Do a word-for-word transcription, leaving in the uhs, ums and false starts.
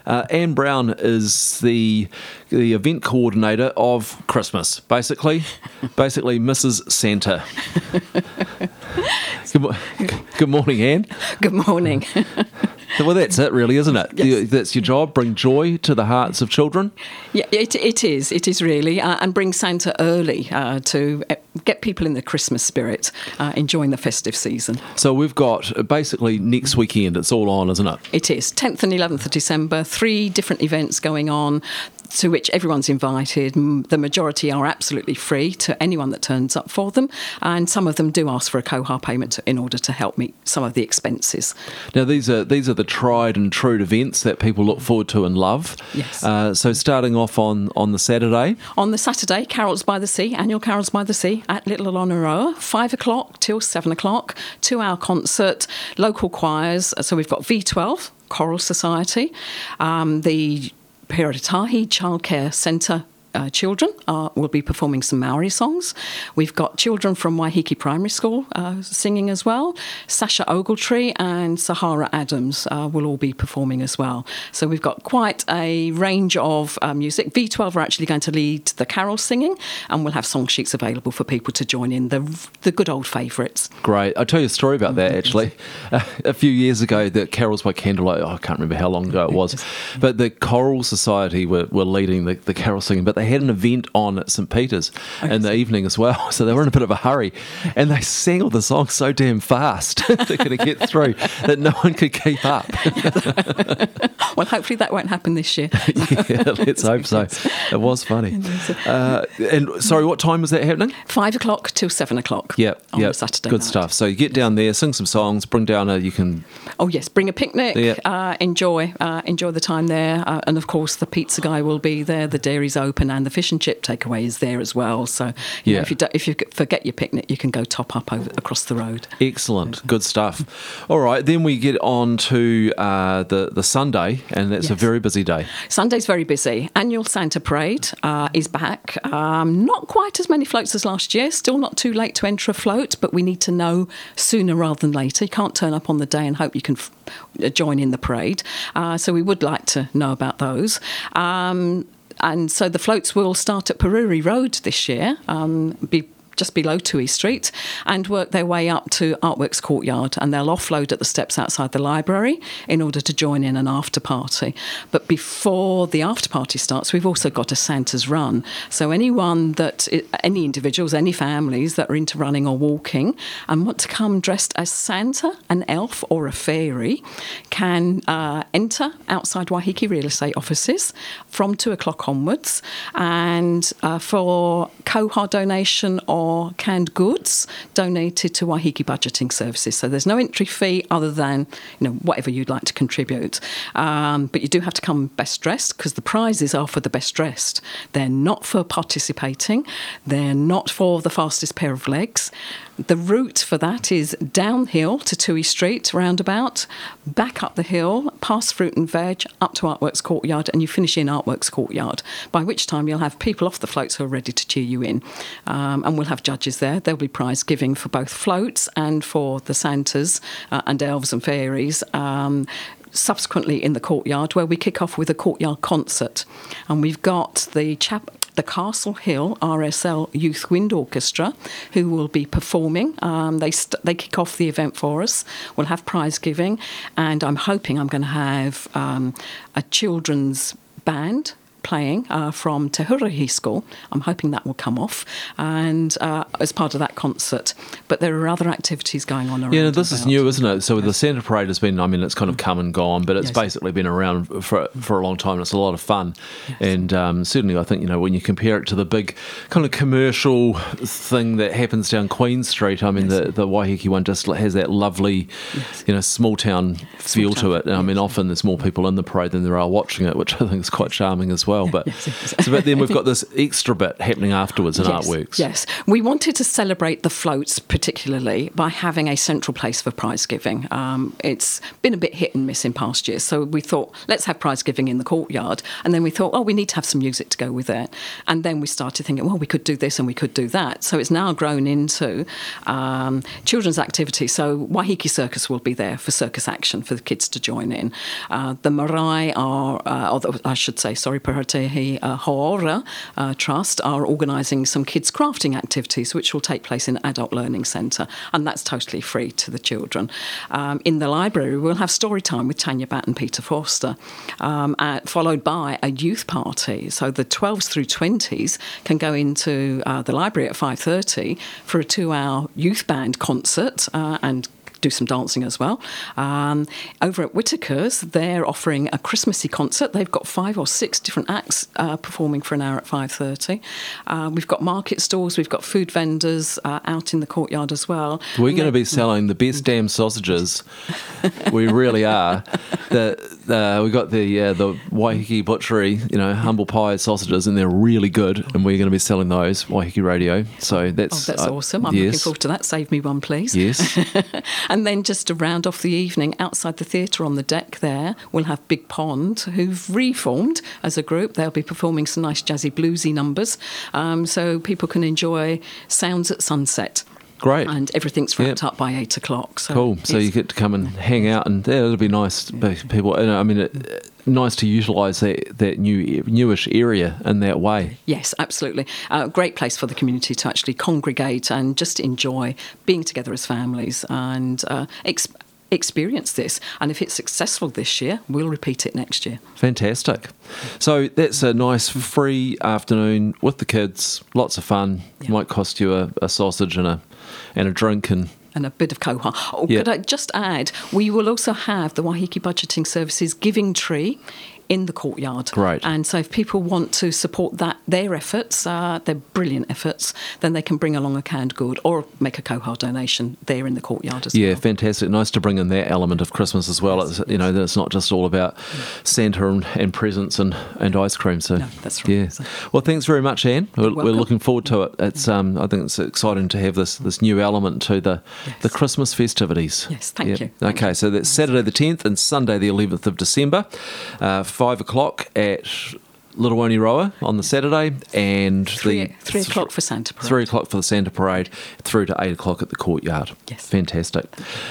Uh, Anne Brown is the the event coordinator of Christmas, basically, basically Missus Santa. Good, mo- good morning, Anne. Good morning. Well, that's it, really, isn't it? Yes. That's your job, bring joy to the hearts of children. Yeah, it, it is. It is really. Uh, and bring Santa early uh, to get people in the Christmas spirit, uh, enjoying the festive season. So we've got basically next weekend, it's all on, isn't it? It is. tenth and eleventh of December, three different events going on, to which everyone's invited. The majority are absolutely free to anyone that turns up for them, and some of them do ask for a cohort payment in order to help meet some of the expenses. Now, these are these are the tried and true events that people look forward to and love. Yes. Uh, so starting off on, on the Saturday. On the Saturday, Carols by the Sea, annual Carols by the Sea at Little Onoroa, five o'clock till seven o'clock, two-hour concert, local choirs. So we've got V twelve, Choral Society, um, the Piratahi Childcare Centre uh, children are, will be performing some Maori songs. We've got children from Waiheke Primary School uh, singing as well. Sasha Ogletree and Sahara Adams uh, will all be performing as well. So we've got quite a range of uh, music. V twelve are actually going to lead the carol singing, and we'll have song sheets available for people to join in, the the good old favourites. Great. I'll tell you a story about that, actually. Uh, a few years ago, the Carols by Candlelight, oh, I can't remember how long ago it was, but the Choral Society were, were leading the, the carol singing, but they had an event on at St Peter's in the evening as well, so they were in a bit of a hurry, and they sang all the songs so damn fast they're going to get through that no one could keep up. Well, hopefully that won't happen this year. Yeah, let's hope so. It was funny. Uh, and sorry, what time was that happening? Five o'clock till seven o'clock. Yeah, on yeah, the Saturday good night. stuff. So you get down there, sing some songs, bring down a. You can. Oh yes, bring a picnic. Yeah. Uh, enjoy, uh, enjoy the time there, uh, and of course the pizza guy will be there. The dairy's open, and the fish and chip takeaway is there as well. So you Yeah. know, if you do, if you forget your picnic, you can go top up over across the road. Excellent, good stuff. All right, then we get on to uh, the the Sunday, and that's a Yes. very busy day. Sunday's very busy. Annual Santa Parade uh, is back. Um, not quite as many floats as last year. Still not too late to enter a float, but we need to know sooner rather than later. You can't turn up on the day and hope you can f- join in the parade. Uh, so we would like to know about those. Um, and so the floats will start at Paruri Road this year. Um, be just below Tui Street, and work their way up to Artworks Courtyard, and they'll offload at the steps outside the library in order to join in an after party. But before the after party starts, we've also got a Santa's Run. So anyone that, any individuals, any families that are into running or walking and want to come dressed as Santa, an elf or a fairy, can uh, enter outside Waiheke Real Estate offices from two o'clock onwards, and uh, for cohort donation or or canned goods donated to Waiheke Budgeting Services. So there's no entry fee other than, you know, whatever you'd like to contribute. Um, but you do have to come best dressed, because the prizes are for the best dressed. They're not for participating. They're not for the fastest pair of legs. The route for that is downhill to Tui Street roundabout, back up the hill, past Fruit and Veg, up to Artworks Courtyard, and you finish in Artworks Courtyard, by which time you'll have people off the floats who are ready to cheer you in. Um, and we'll have judges there. There'll be prize giving for both floats and for the Santas uh, and elves and fairies. Um, subsequently in the courtyard, where we kick off with a courtyard concert. And we've got the chap... the Castle Hill R S L Youth Wind Orchestra, who will be performing. Um, they st- they kick off the event for us. We'll have prize giving, and I'm hoping I'm going to have um, a children's band playing uh, from Te Hurahi School. I'm hoping that will come off, and uh, as part of that concert. But there are other activities going on around. Yeah, this is about. new, isn't it? So yes. The Santa Parade has been, I mean, it's kind of come and gone, but it's Yes. basically been around for for a long time. It's a lot of fun. Yes. And um, certainly I think, you know, when you compare it to the big kind of commercial thing that happens down Queen Street, I mean, Yes. the, the Waiheke one just has that lovely, Yes. you know, small town feel Small to town, it. And I mean, yes. often there's more people in the parade than there are watching it, which I think is quite charming as well. well. But so, but then we've got this extra bit happening afterwards in yes, Artworks. Yes, we wanted to celebrate the floats particularly by having a central place for prize giving. Um, it's been a bit hit and miss in past years, so we thought let's have prize giving in the courtyard, and then we thought, oh, we need to have some music to go with it, and then we started thinking, well, we could do this and we could do that. So it's now grown into um, children's activities. So Waiheke Circus will be there for circus action for the kids to join in. Uh, the Marae are, uh, or the, I should say, sorry, Puratehi uh, Hoora uh, Trust are organising some kids' crafting activities, which will take place in the Adult Learning Centre, and that's totally free to the children. Um, in the library, we'll have story time with Tanya Batt and Peter Forster, um, uh, followed by a youth party. So the twelves through twenties can go into uh, the library at five thirty for a two-hour youth band concert uh, and do some dancing as well. Um, over at Whitaker's, they're offering a Christmassy concert. They've got five or six different acts uh, performing for an hour at five thirty. Uh, we've got market stalls, we've got food vendors uh, out in the courtyard as well. We're going to be selling the best damn sausages. We really are. The, the, we've got the uh, the Waiheke Butchery, you know, humble pie sausages, and they're really good, and we're going to be selling those, Waiheke Radio. So that's, oh, that's uh, awesome. I'm yes. looking forward to that. Save me one, please. Yes. And then just to round off the evening, outside the theatre on the deck there, we'll have Big Pond, who've reformed as a group. They'll be performing some nice jazzy bluesy numbers, um, so people can enjoy sounds at sunset. Great. And everything's wrapped Yep. up by eight o'clock. So Cool. So you get to come and hang out, and yeah, it'll be nice. People, and I mean, it, nice to utilise that, that new newish area in that way. Yes, absolutely. A uh, great place for the community to actually congregate and just enjoy being together as families and uh, ex- experience this. And if it's successful this year, we'll repeat it next year. Fantastic. So that's a nice free afternoon with the kids. Lots of fun. Yeah. Might cost you a, a sausage and a and a drink and. And a bit of koha. Oh, Yeah. could I just add, we will also have the Waiheke Budgeting Services Giving Tree in the courtyard. Great. And so if people want to support that their efforts, uh, their brilliant efforts, then they can bring along a canned good or make a koha donation there in the courtyard as Yeah, well. fantastic. Nice to bring in that element of Christmas as well. Yes, It's, you know, that it's not just all about Santa and, and presents and, and ice cream. So No, that's right. Yeah. So- Well, thanks very much, Anne. We're, we're welcome. looking forward to it. It's um, I think it's exciting to have this this new element to the Yes. the Christmas festivities. Yes, thank Yeah. you. Thank Okay, so that's Saturday the tenth and Sunday the eleventh of December, uh, five o'clock at Little Waniroa on the Saturday, and Three, the three o'clock for Santa Parade. Three o'clock for the Santa Parade, through to eight o'clock at the courtyard. Yes. Fantastic.